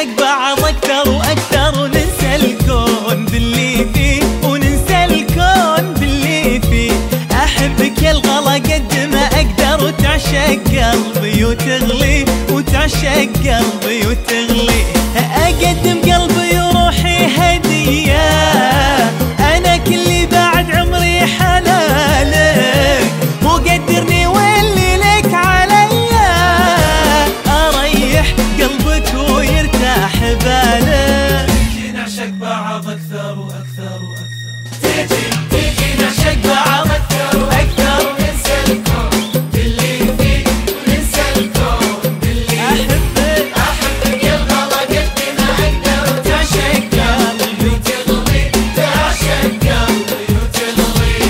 نعشق بعض أكثر وأكثر، وننسى الكون باللي فيه، وننسى الكون باللي فيه. أحبك يا الغلا قد ما أقدر، وتعشق قلبي وتغلي، وتعشق قلبي وتغلي. أقدم قلبي وروحي هدية، أنا كلي بعد عمري حلالك، وقدرني واللي لك عليا، أريح قلبك ويرتاح بالك. تيجي نعشق بعض أكثر وأكثر وأكثر، تيجي نعشق بعض أكثر وأكثر، وننسى الكون باللي فيه، وننسى الكون باللي فيه. أحبك يا الغلا قد ما أقدر، وتعشق قلبي وتغلي، تعشق قلبي وتغلي.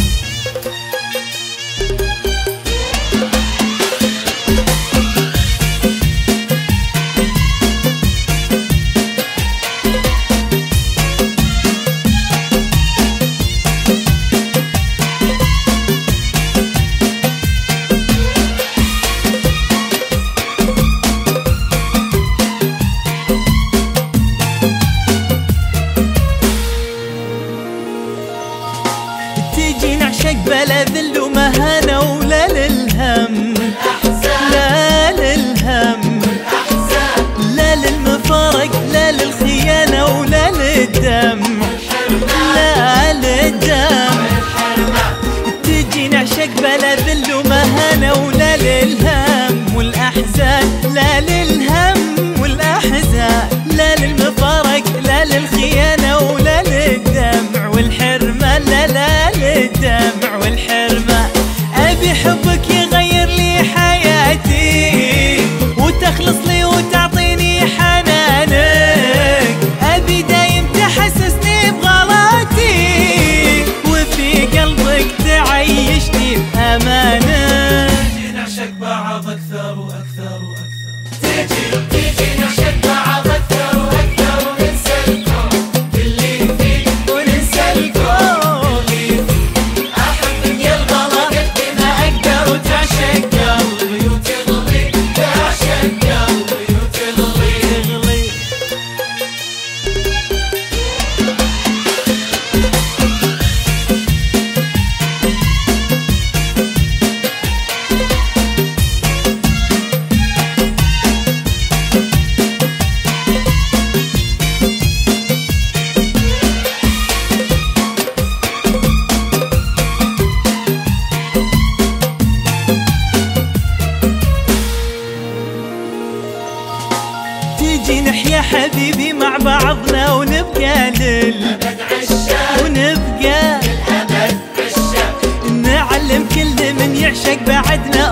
تيجي نعشق بلا ذل ومهانة، ولا للهم لا للهم، لا للمفارق، لا للخيانة، ولا للدمع، لا للدم. تيجي نعشق بلا ذل ومهانة، ولا للهم والأحزان، لا للهم والأحزان، لا للمفارق، لا للخيانة، ولا للدمع والحرمة، لا لا للدمع والحرمة. أبي حبك يغير لي حياتي، وتخلص لي وتعطيني حنانك، أبي دايم تحسسني بغلاتي، وفي قلبك تعيشني بأمانك. تيجي نعشق بعض أكثر وأكثر وأكثر، تيجي نعشق بعض أكثر وأكثر، وننسى الكون باللي فيه، وننسى الكون باللي فيه. أحبك يا الغلا قد ما أقدر، وتعشق قلبي وتغلي، تعشق قلبي وتغلي. وتغلي. تيجي نحيا حبيبي مع بعضنا، ونبقى أبد عشاق، ونبقى الأبد عشاق. نعلم كل من يعشق بعدنا،